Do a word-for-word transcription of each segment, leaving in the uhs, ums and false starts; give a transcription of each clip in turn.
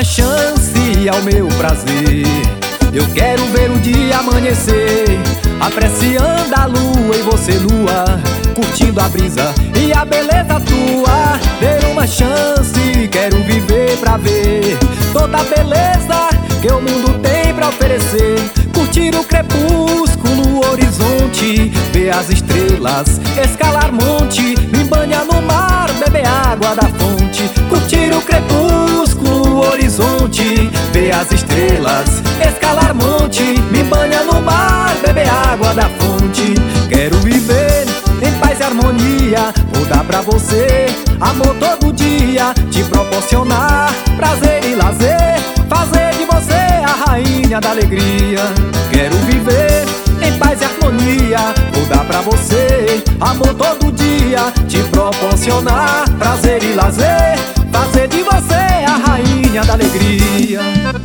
chance ao meu prazer. Eu quero ver o dia amanhecer, apreciando a lua e você nua, curtindo a brisa e a beleza tua. Dê uma chance, quero viver pra ver toda a beleza que o mundo tem pra oferecer. Curtir o crepúsculo, o horizonte, ver as estrelas, escalar monte, me banhar no mar, beber água da fonte. Curtir o crepúsculo, o horizonte, ver as estrelas, escalar monte, me banhar no mar, beber água da fonte. Quero viver em paz e harmonia, vou dar pra você amor todo dia, te proporcionar prazer e lazer, fazer de você a rainha da alegria. Quero viver em paz e harmonia, vou dar pra você amor todo dia, te proporcionar prazer e lazer, fazer de você a rainha da alegria.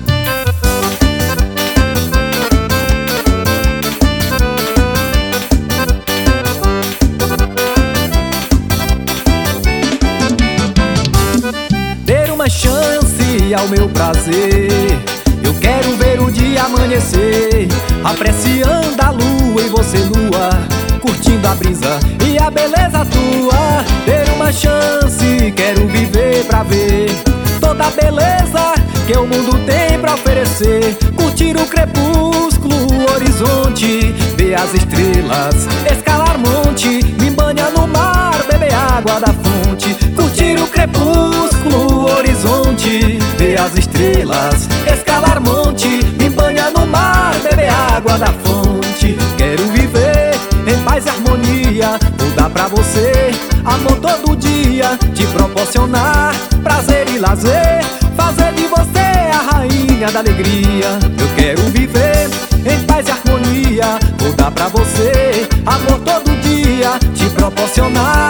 Uma chance ao meu prazer. Eu quero ver o dia amanhecer, apreciando a lua e você nua, curtindo a brisa e a beleza tua. Ter uma chance, quero viver pra ver toda a beleza que o mundo tem pra oferecer. Curtir o crepúsculo, o horizonte, ver as estrelas, escalar monte, me banhar no mar, beber água da fonte. Curtir o crepúsculo, o horizonte, ver as estrelas, escalar monte, me banhar no mar, beber água da fonte. Quero viver em paz e harmonia, vou dar pra você amor todo dia, te proporcionar prazer e lazer, fazer de você a rainha da alegria. Eu quero viver em paz e harmonia, vou dar pra você amor todo dia, te proporcionar